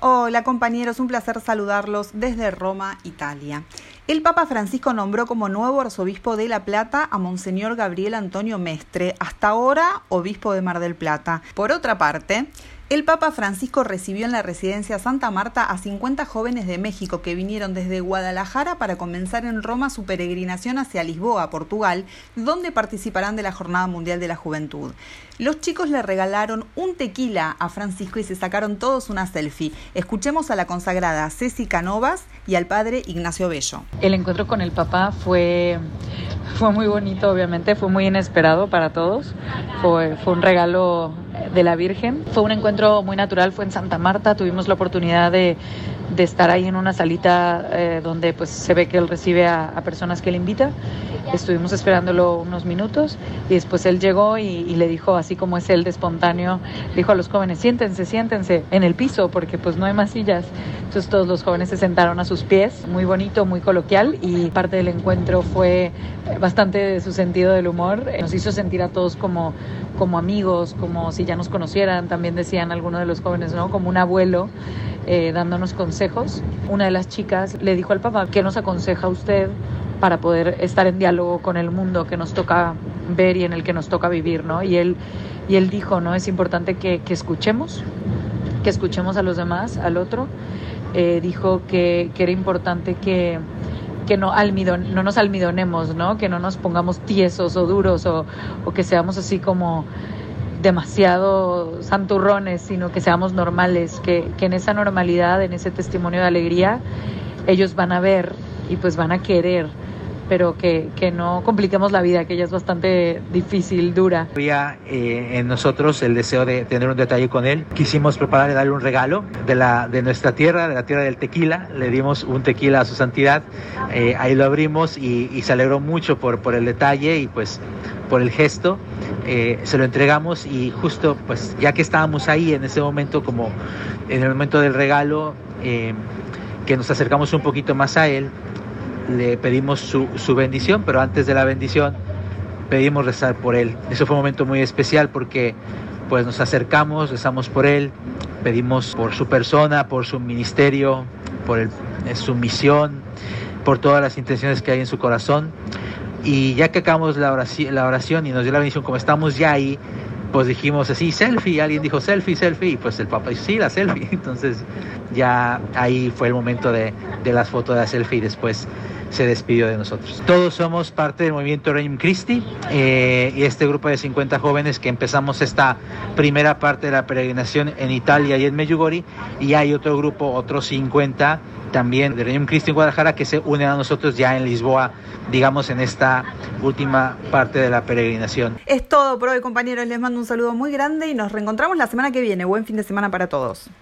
Hola compañeros, un placer saludarlos desde Roma, Italia. El Papa Francisco nombró como nuevo arzobispo de La Plata a Monseñor Gabriel Antonio Mestre, hasta ahora obispo de Mar del Plata. Por otra parte, el Papa Francisco recibió en la residencia Santa Marta a 50 jóvenes de México que vinieron desde Guadalajara para comenzar en Roma su peregrinación hacia Lisboa, Portugal, donde participarán de la Jornada Mundial de la Juventud. Los chicos le regalaron un tequila a Francisco y se sacaron todos una selfie. Escuchemos a la consagrada Ceci Canovas y al padre Ignacio Bello. El encuentro con el Papa fue muy bonito, obviamente, fue muy inesperado para todos. Fue un regalo de la Virgen. Fue un encuentro muy natural, fue en Santa Marta. Tuvimos la oportunidad de estar ahí en una salita donde pues se ve que él recibe a personas que él invita. Estuvimos esperándolo unos minutos y después él llegó y le dijo, así como es él de espontáneo, dijo a los jóvenes, siéntense en el piso porque pues no hay más sillas. Entonces todos los jóvenes se sentaron a sus pies, muy bonito, muy coloquial, y parte del encuentro fue bastante de su sentido del humor. Nos hizo sentir a todos como amigos, como si ya nos conocieran. También decían algunos de los jóvenes, ¿no? Como un abuelo dándonos consejos. Una de las chicas le dijo al Papa, ¿qué nos aconseja usted para poder estar en diálogo con el mundo que nos toca ver y en el que nos toca vivir, ¿no? Y él dijo, ¿no? Es importante que escuchemos a los demás, al otro. Dijo que era importante que no nos almidonemos, ¿no? Que no nos pongamos tiesos o duros o que seamos así como demasiado santurrones, sino que seamos normales, que en esa normalidad, en ese testimonio de alegría, ellos van a ver y pues van a querer, pero que no compliquemos la vida, que ella es bastante difícil, dura. Había en nosotros el deseo de tener un detalle con él. Quisimos preparar y darle un regalo de nuestra tierra, de la tierra del tequila. Le dimos un tequila a su santidad. Ahí lo abrimos y se alegró mucho por el detalle y pues por el gesto. Se lo entregamos y justo pues ya que estábamos ahí en ese momento, como en el momento del regalo, que nos acercamos un poquito más a él, le pedimos su bendición, pero antes de la bendición pedimos rezar por él. Eso fue un momento muy especial porque pues nos acercamos, rezamos por él, pedimos por su persona, por su ministerio, por su misión, por todas las intenciones que hay en su corazón. Y ya que acabamos la oración y nos dio la bendición, como estamos ya ahí, pues dijimos así, selfie, alguien dijo selfie, y pues el Papa dijo, sí, la selfie. Entonces ya ahí fue el momento de las fotos de la selfie y después se despidió de nosotros. Todos somos parte del movimiento Regnum Christi y este grupo de 50 jóvenes que empezamos esta primera parte de la peregrinación en Italia y en Medjugorje, y hay otro grupo, otros 50 también de Regnum Christi en Guadalajara que se unen a nosotros ya en Lisboa, digamos en esta última parte de la peregrinación. Es todo por hoy, compañeros, les mando un saludo muy grande y nos reencontramos la semana que viene. Buen fin de semana para todos.